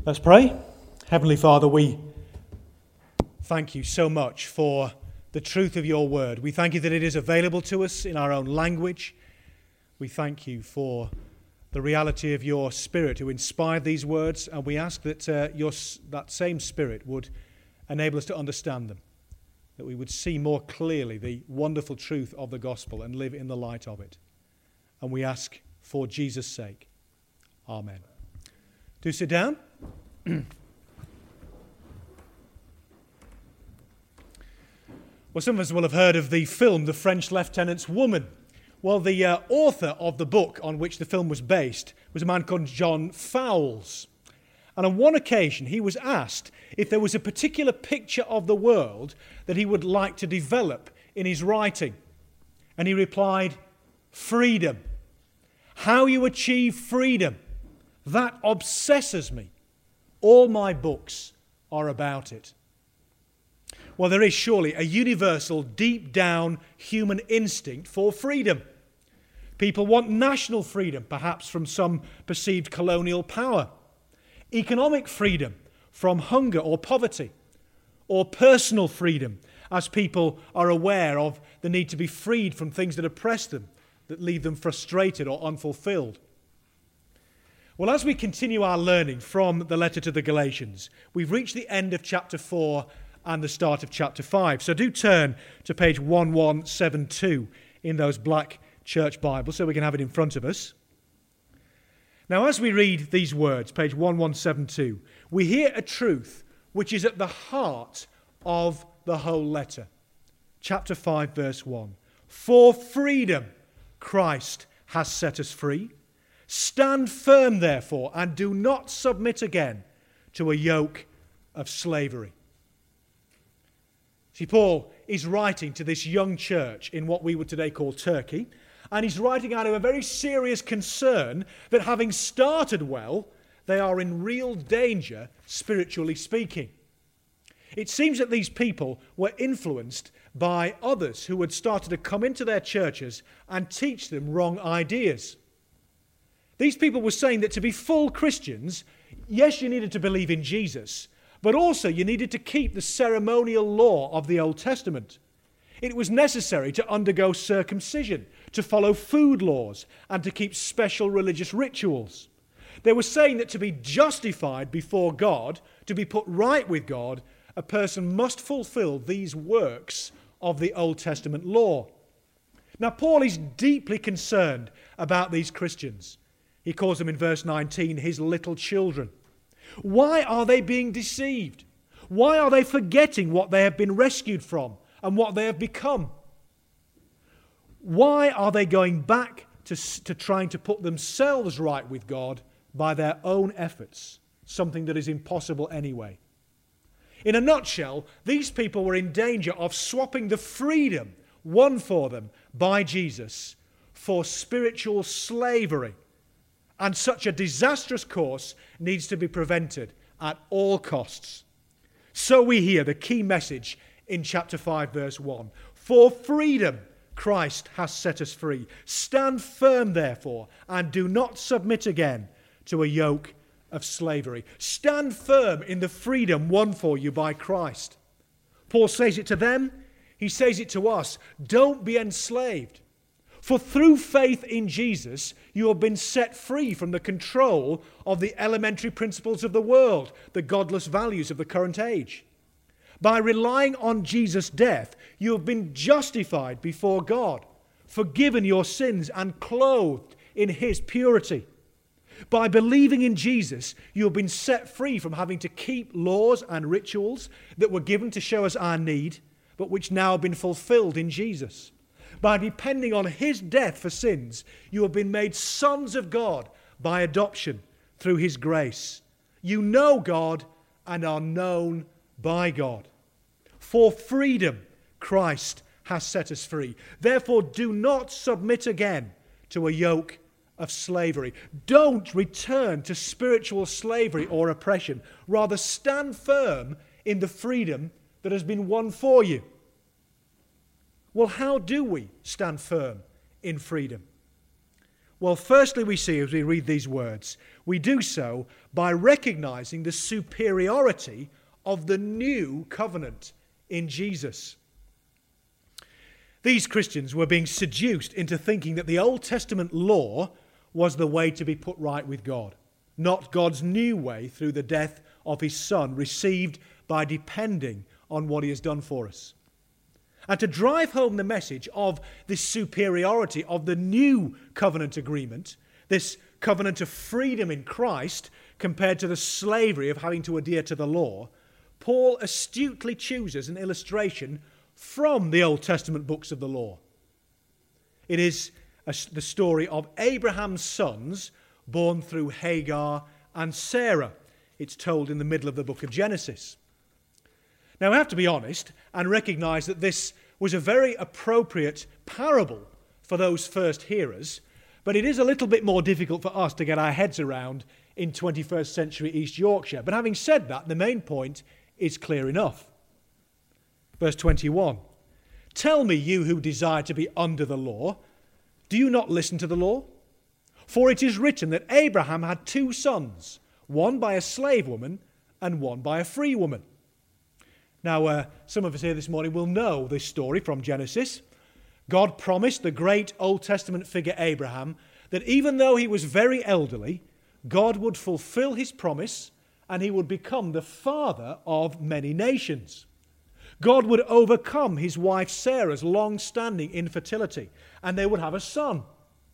Let's pray. Heavenly Father, we thank you so much for the truth of your word. We thank you that it is available to us in our own language. We thank you for the reality of your Spirit who inspired these words, and we ask that that same Spirit would enable us to understand them, that we would see more clearly the wonderful truth of the gospel and live in the light of it. And we ask for Jesus' sake. Amen. Do sit down. Well, some of us will have heard of the film The French Lieutenant's Woman. Well, the author of the book on which the film was based was a man called John Fowles. And on one occasion, he was asked if there was a particular picture of the world that he would like to develop in his writing. And he replied, freedom. How you achieve freedom, that obsesses me. All my books are about it. Well, there is surely a universal, deep-down human instinct for freedom. People want national freedom, perhaps from some perceived colonial power. Economic freedom from hunger or poverty. Or personal freedom, as people are aware of the need to be freed from things that oppress them, that leave them frustrated or unfulfilled. Well, as we continue our learning from the letter to the Galatians, we've reached the end of chapter 4 and the start of chapter 5. So do turn to page 1172 in those black church Bibles so we can have it in front of us. Now, as we read these words, page 1172, we hear a truth which is at the heart of the whole letter. Chapter 5, verse 1. For freedom Christ has set us free. Stand firm, therefore, and do not submit again to a yoke of slavery. See, Paul is writing to this young church in what we would today call Turkey, and he's writing out of a very serious concern that having started well, they are in real danger, spiritually speaking. It seems that these people were influenced by others who had started to come into their churches and teach them wrong ideas. These people were saying that to be full Christians, yes, you needed to believe in Jesus, but also you needed to keep the ceremonial law of the Old Testament. It was necessary to undergo circumcision, to follow food laws, and to keep special religious rituals. They were saying that to be justified before God, to be put right with God, a person must fulfill these works of the Old Testament law. Now, Paul is deeply concerned about these Christians. He calls them in verse 19 his little children. Why are they being deceived? Why are they forgetting what they have been rescued from and what they have become? Why are they going back to trying to put themselves right with God by their own efforts, something that is impossible anyway? In a nutshell, these people were in danger of swapping the freedom won for them by Jesus for spiritual slavery. And such a disastrous course needs to be prevented at all costs. So we hear the key message in chapter 5, verse 1. For freedom Christ has set us free. Stand firm, therefore, and do not submit again to a yoke of slavery. Stand firm in the freedom won for you by Christ. Paul says it to them. He says it to us. Don't be enslaved. For through faith in Jesus, you have been set free from the control of the elementary principles of the world, the godless values of the current age. By relying on Jesus' death, you have been justified before God, forgiven your sins and clothed in His purity. By believing in Jesus, you have been set free from having to keep laws and rituals that were given to show us our need, but which now have been fulfilled in Jesus. By depending on His death for sins, you have been made sons of God by adoption through His grace. You know God and are known by God. For freedom, Christ has set us free. Therefore, do not submit again to a yoke of slavery. Don't return to spiritual slavery or oppression. Rather, stand firm in the freedom that has been won for you. Well, how do we stand firm in freedom? Well, firstly, we see as we read these words, we do so by recognizing the superiority of the new covenant in Jesus. These Christians were being seduced into thinking that the Old Testament law was the way to be put right with God, not God's new way through the death of his Son, received by depending on what he has done for us. And to drive home the message of this superiority of the new covenant agreement, this covenant of freedom in Christ compared to the slavery of having to adhere to the law, Paul astutely chooses an illustration from the Old Testament books of the law. It is the story of Abraham's sons born through Hagar and Sarah. It's told in the middle of the book of Genesis. Now, I have to be honest and recognize that this was a very appropriate parable for those first hearers, but it is a little bit more difficult for us to get our heads around in 21st century East Yorkshire. But having said that, the main point is clear enough. Verse 21, "Tell me, you who desire to be under the law, do you not listen to the law? For it is written that Abraham had 2 sons, one by a slave woman and one by a free woman." Now, some of us here this morning will know this story from Genesis. God promised the great Old Testament figure Abraham that even though he was very elderly, God would fulfill his promise and he would become the father of many nations. God would overcome his wife Sarah's long-standing infertility and they would have a son.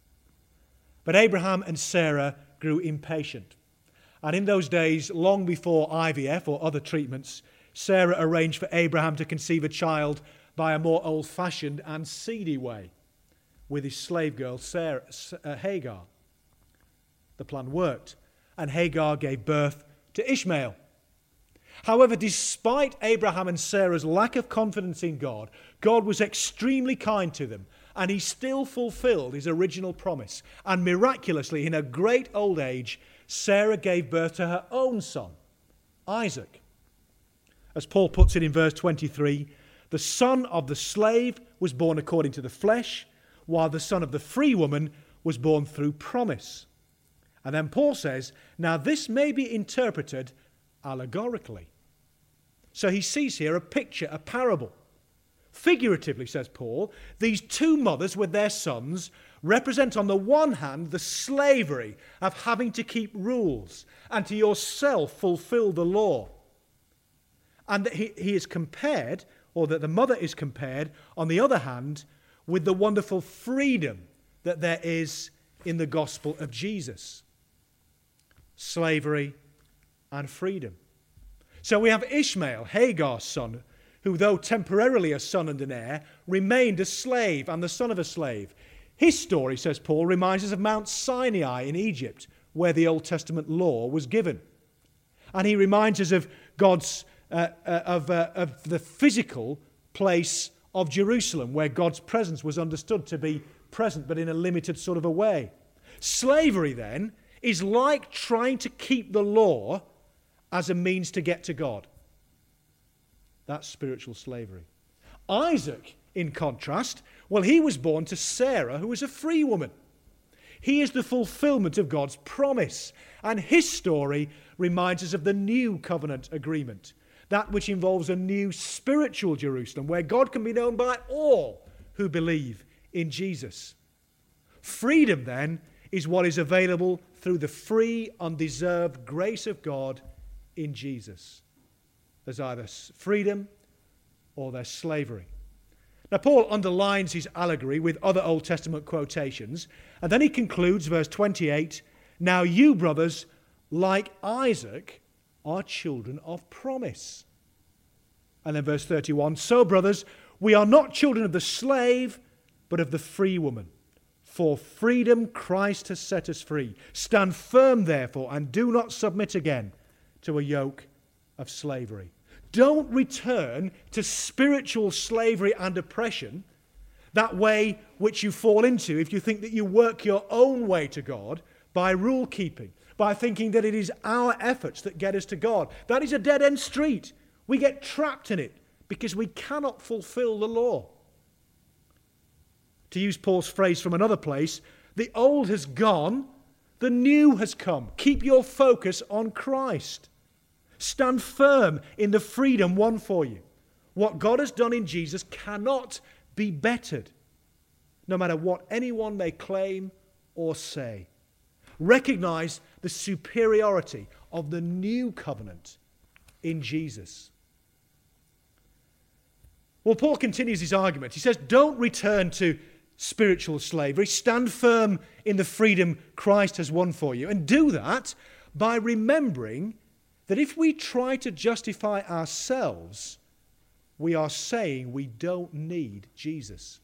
But Abraham and Sarah grew impatient. And in those days, long before IVF or other treatments, Sarah arranged for Abraham to conceive a child by a more old-fashioned and seedy way with his slave girl Hagar. The plan worked, and Hagar gave birth to Ishmael. However, despite Abraham and Sarah's lack of confidence in God, God was extremely kind to them, and he still fulfilled his original promise. And miraculously, in her great old age, Sarah gave birth to her own son, Isaac. As Paul puts it in verse 23, the son of the slave was born according to the flesh, while the son of the free woman was born through promise. And then Paul says, now this may be interpreted allegorically. So he sees here a picture, a parable. Figuratively, says Paul, these 2 mothers with their sons represent on the one hand the slavery of having to keep rules and to yourself fulfill the law. And that he is compared, or that the mother is compared, on the other hand, with the wonderful freedom that there is in the gospel of Jesus. Slavery and freedom. So we have Ishmael, Hagar's son, who, though temporarily a son and an heir, remained a slave and the son of a slave. His story, says Paul, reminds us of Mount Sinai in Egypt, where the Old Testament law was given. And he reminds us of God's of the physical place of Jerusalem, where God's presence was understood to be present, but in a limited sort of a way. Slavery, then, is like trying to keep the law as a means to get to God. That's spiritual slavery. Isaac, in contrast, well, he was born to Sarah, who was a free woman. He is the fulfillment of God's promise, and his story reminds us of the new covenant agreement, that which involves a new spiritual Jerusalem, where God can be known by all who believe in Jesus. Freedom, then, is what is available through the free, undeserved grace of God in Jesus. There's either freedom or there's slavery. Now, Paul underlines his allegory with other Old Testament quotations, and then he concludes, verse 28, now you, brothers, like Isaac, are children of promise. And then verse 31, so, brothers, we are not children of the slave, but of the free woman. For freedom Christ has set us free. Stand firm, therefore, and do not submit again to a yoke of slavery. Don't return to spiritual slavery and oppression, that way which you fall into if you think that you work your own way to God by rule keeping, by thinking that it is our efforts that get us to God. That is a dead-end street. We get trapped in it because we cannot fulfill the law. To use Paul's phrase from another place, The old has gone, the new has come. Keep your focus on Christ. Stand firm in the freedom won for you. What God has done in Jesus cannot be bettered, no matter what anyone may claim or say. Recognize the superiority of the new covenant in Jesus. Well, Paul continues his argument. He says, don't return to spiritual slavery. Stand firm in the freedom Christ has won for you. And do that by remembering that if we try to justify ourselves, we are saying we don't need Jesus.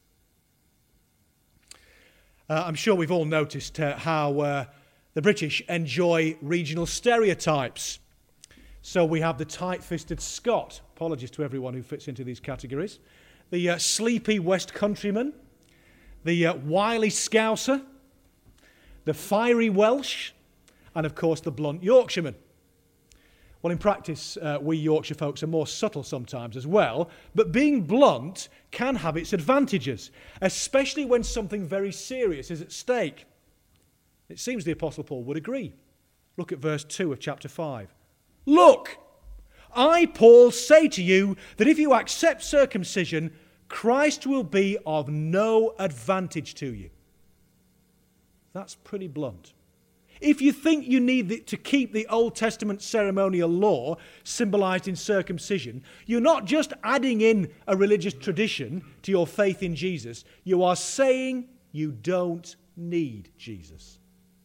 I'm sure we've all noticed how the British enjoy regional stereotypes. So we have the tight-fisted Scot, apologies to everyone who fits into these categories, the sleepy West Countryman, the wily Scouser, the fiery Welsh, and of course the blunt Yorkshireman. Well, in practice, we Yorkshire folks are more subtle sometimes as well, but being blunt can have its advantages, especially when something very serious is at stake. It seems the Apostle Paul would agree. Look at verse 2 of chapter 5. Look, I, Paul, say to you that if you accept circumcision, Christ will be of no advantage to you. That's pretty blunt. If you think you need to keep the Old Testament ceremonial law symbolized in circumcision, you're not just adding in a religious tradition to your faith in Jesus, you are saying you don't need Jesus.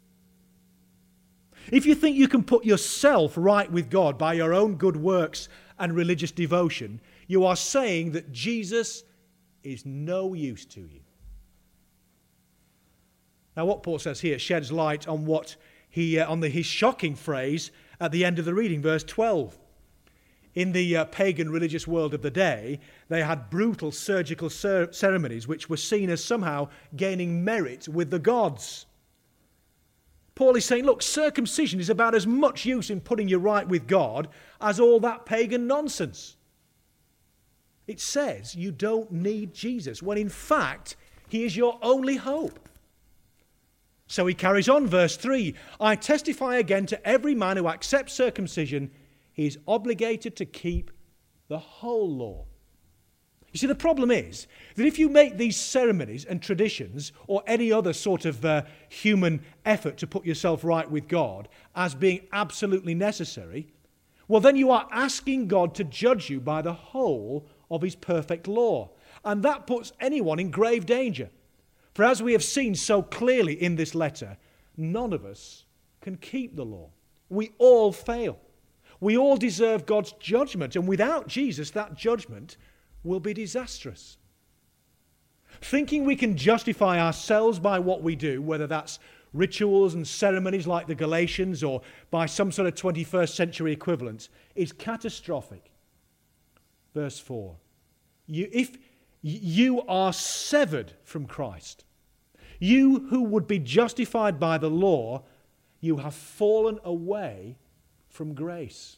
If you think you can put yourself right with God by your own good works and religious devotion, you are saying that Jesus is no use to you. Now, what Paul says here sheds light on his shocking phrase at the end of the reading, verse 12. In the pagan religious world of the day, they had brutal surgical ceremonies which were seen as somehow gaining merit with the gods. Paul is saying, look, circumcision is about as much use in putting you right with God as all that pagan nonsense. It says you don't need Jesus, when in fact, he is your only hope. So he carries on, verse 3, I testify again to every man who accepts circumcision, he is obligated to keep the whole law. You see, the problem is that if you make these ceremonies and traditions or any other sort of human effort to put yourself right with God as being absolutely necessary, well, then you are asking God to judge you by the whole of his perfect law. And that puts anyone in grave danger. For as we have seen so clearly in this letter, none of us can keep the law. We all fail. We all deserve God's judgment, and without Jesus, that judgment will be disastrous. Thinking we can justify ourselves by what we do, whether that's rituals and ceremonies like the Galatians or by some sort of 21st century equivalent, is catastrophic. Verse 4. If you are severed from Christ, you who would be justified by the law, you have fallen away from grace.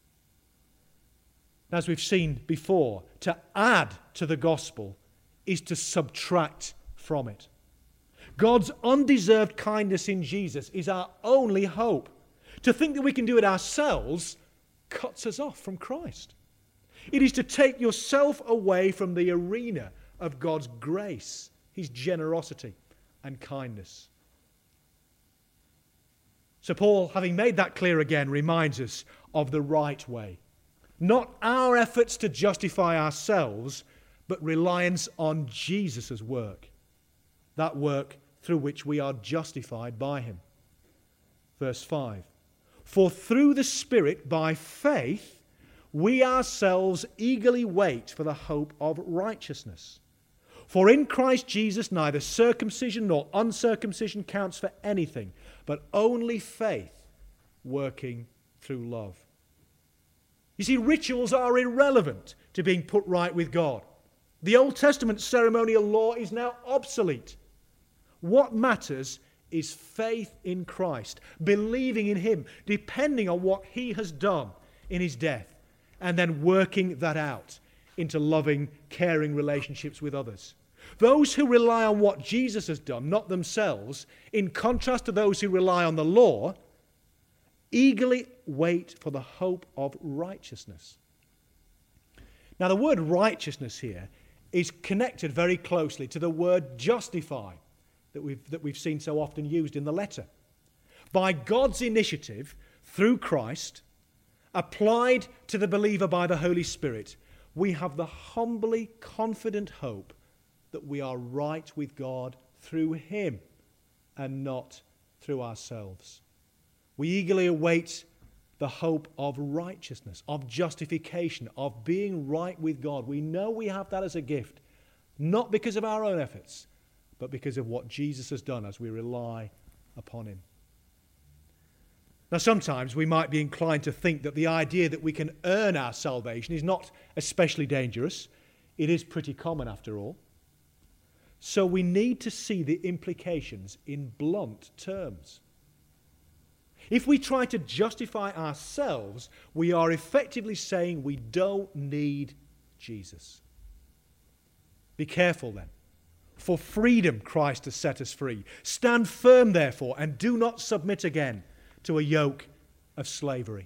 As we've seen before, to add to the gospel is to subtract from it. God's undeserved kindness in Jesus is our only hope. To think that we can do it ourselves cuts us off from Christ. It is to take yourself away from the arena of God's grace, his generosity and kindness. So Paul, having made that clear again, reminds us of the right way. Not our efforts to justify ourselves, but reliance on Jesus' work. That work through which we are justified by him. Verse 5. For through the Spirit, by faith, we ourselves eagerly wait for the hope of righteousness. For in Christ Jesus neither circumcision nor uncircumcision counts for anything, but only faith working through love. You see, rituals are irrelevant to being put right with God. The Old Testament ceremonial law is now obsolete. What matters is faith in Christ, believing in him, depending on what he has done in his death, and then working that out into loving, caring relationships with others. Those who rely on what Jesus has done, not themselves, in contrast to those who rely on the law, eagerly wait for the hope of righteousness. Now, the word righteousness here is connected very closely to the word justify that we've seen so often used in the letter. By God's initiative, through Christ, applied to the believer by the Holy Spirit, we have the humbly confident hope that we are right with God through him and not through ourselves. We eagerly await the hope of righteousness, of justification, of being right with God. We know we have that as a gift, not because of our own efforts, but because of what Jesus has done as we rely upon him. Now, sometimes we might be inclined to think that the idea that we can earn our salvation is not especially dangerous. It is pretty common, after all. So we need to see the implications in blunt terms. If we try to justify ourselves, we are effectively saying we don't need Jesus. Be careful then. For freedom Christ has set us free. Stand firm, therefore, and do not submit again to a yoke of slavery.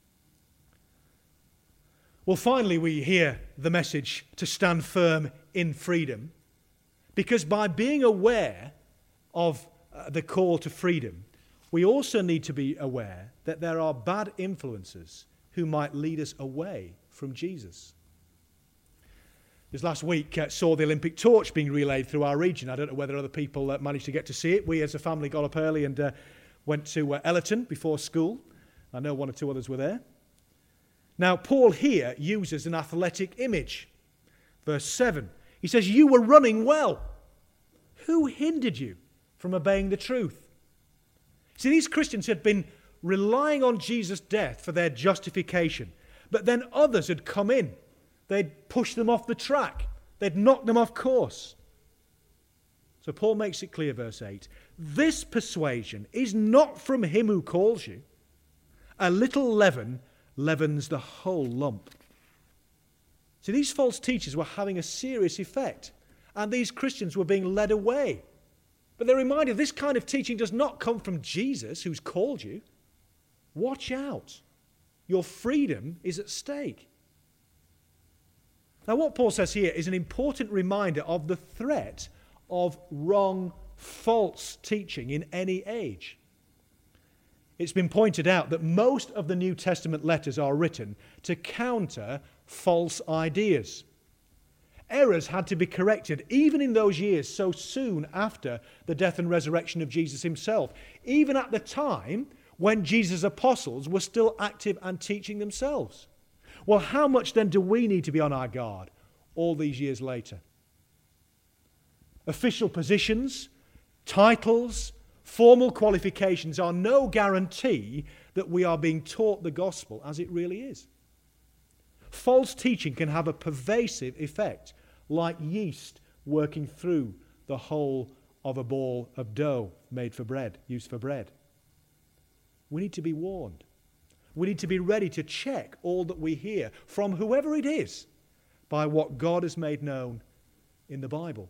Well, finally, we hear the message to stand firm in freedom, because by being aware of the call to freedom, we also need to be aware that there are bad influences who might lead us away from Jesus. This last week saw the Olympic torch being relayed through our region. I don't know whether other people managed to get to see it. We as a family got up early and went to Ellerton before school. I know one or two others were there. Now, Paul here uses an athletic image. Verse 7, he says, "You were running well. Who hindered you from obeying the truth?" See, these Christians had been relying on Jesus' death for their justification, but then others had come in. They'd pushed them off the track. They'd knocked them off course. So Paul makes it clear, verse 8, "This persuasion is not from him who calls you. A little leaven leavens the whole lump." See, these false teachers were having a serious effect, and these Christians were being led away. But they're reminded this kind of teaching does not come from Jesus, who's called you. Watch out. Your freedom is at stake. Now, what Paul says here is an important reminder of the threat of wrong, false teaching in any age. It's been pointed out that most of the New Testament letters are written to counter false ideas. Errors had to be corrected even in those years so soon after the death and resurrection of Jesus himself, even at the time when Jesus' apostles were still active and teaching themselves. Well, how much then do we need to be on our guard all these years later? Official positions, titles, formal qualifications are no guarantee that we are being taught the gospel as it really is. False teaching can have a pervasive effect, like yeast working through the whole of a ball of dough made for bread, used for bread. We need to be warned. We need to be ready to check all that we hear from whoever it is by what God has made known in the Bible.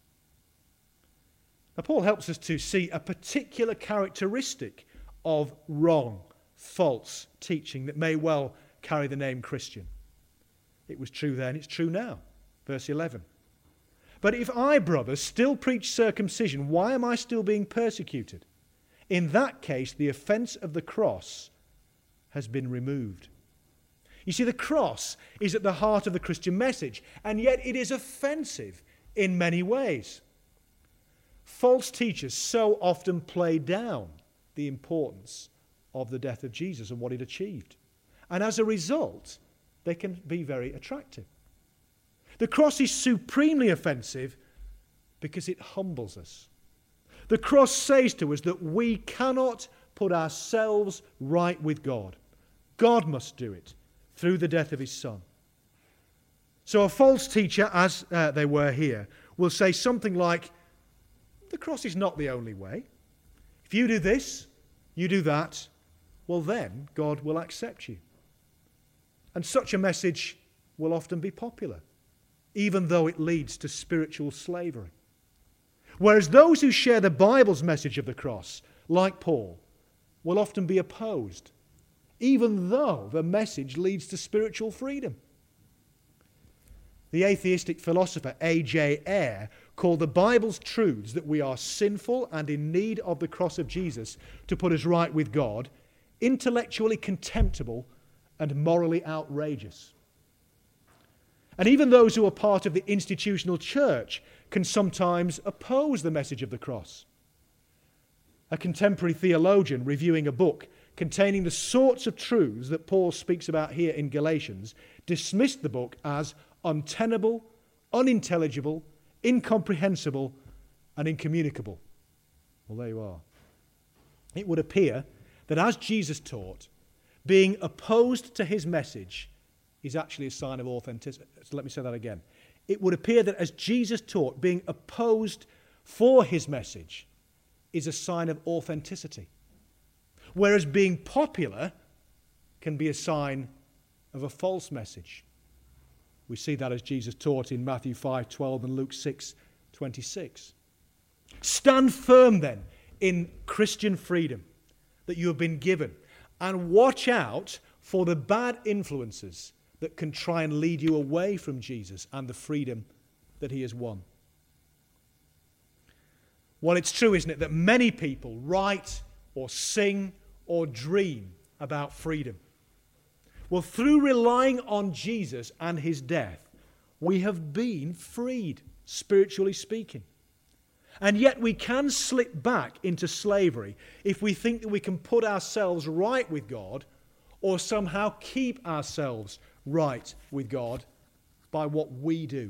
Now, Paul helps us to see a particular characteristic of wrong, false teaching that may well carry the name Christian. It was true then, it's true now. Verse 11. "But if I, brothers, still preach circumcision, why am I still being persecuted? In that case, the offense of the cross has been removed." You see, the cross is at the heart of the Christian message, and yet it is offensive in many ways. False teachers so often play down the importance of the death of Jesus and what it achieved. And as a result, they can be very attractive. The cross is supremely offensive because it humbles us. The cross says to us that we cannot put ourselves right with God. God must do it through the death of his Son. So a false teacher, as they were here, will say something like, the cross is not the only way. If you do this, you do that, well then God will accept you. And such a message will often be popular. even though it leads to spiritual slavery. Whereas those who share the Bible's message of the cross, like Paul, will often be opposed, even though the message leads to spiritual freedom. The atheistic philosopher A.J. Ayer called the Bible's truths that we are sinful and in need of the cross of Jesus to put us right with God intellectually contemptible and morally outrageous. And even those who are part of the institutional church can sometimes oppose the message of the cross. A contemporary theologian reviewing a book containing the sorts of truths that Paul speaks about here in Galatians dismissed the book as untenable, unintelligible, incomprehensible, and incommunicable. Well, there you are. It would appear that as Jesus taught, being opposed to his message is actually a sign of authenticity. So let me say that again. It would appear that as Jesus taught, being opposed for his message is a sign of authenticity. Whereas being popular can be a sign of a false message. We see that as Jesus taught in Matthew 5:12 and Luke 6:26. Stand firm then in Christian freedom that you have been given, and watch out for the bad influences that can try and lead you away from Jesus and the freedom that he has won. Well, it's true, isn't it, that many people write or sing or dream about freedom. Well, through relying on Jesus and his death, we have been freed, spiritually speaking. And yet we can slip back into slavery if we think that we can put ourselves right with God or somehow keep ourselves right with God by what we do.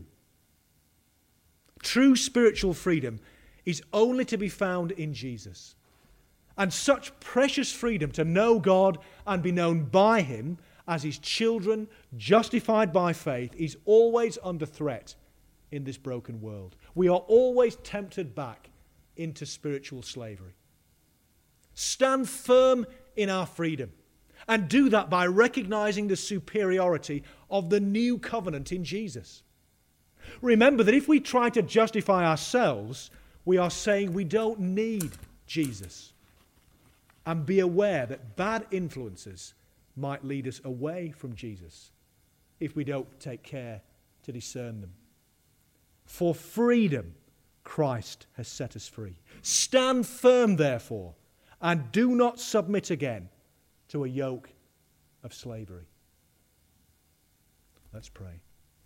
True spiritual freedom is only to be found in Jesus. And such precious freedom to know God and be known by him as his children, justified by faith, is always under threat in this broken world. We are always tempted back into spiritual slavery. Stand firm in our freedom, and do that by recognizing the superiority of the new covenant in Jesus. Remember that if we try to justify ourselves, we are saying we don't need Jesus. And be aware that bad influences might lead us away from Jesus if we don't take care to discern them. For freedom, Christ has set us free. Stand firm, therefore, and do not submit again to a yoke of slavery. Let's pray.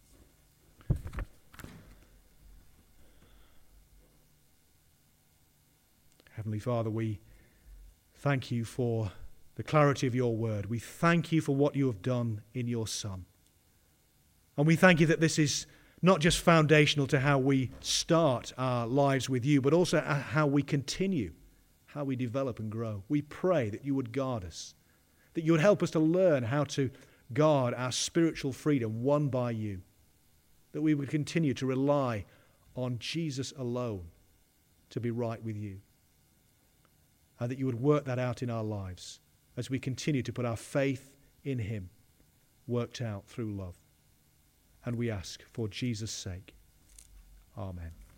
Heavenly Father, we thank you for the clarity of your word. We thank you for what you have done in your Son. And we thank you that this is not just foundational to how we start our lives with you, but also how we continue, how we develop and grow. We pray that you would guard us, that you would help us to learn how to guard our spiritual freedom won by you, that we would continue to rely on Jesus alone to be right with you, and that you would work that out in our lives as we continue to put our faith in him, worked out through love. And we ask for Jesus' sake. Amen.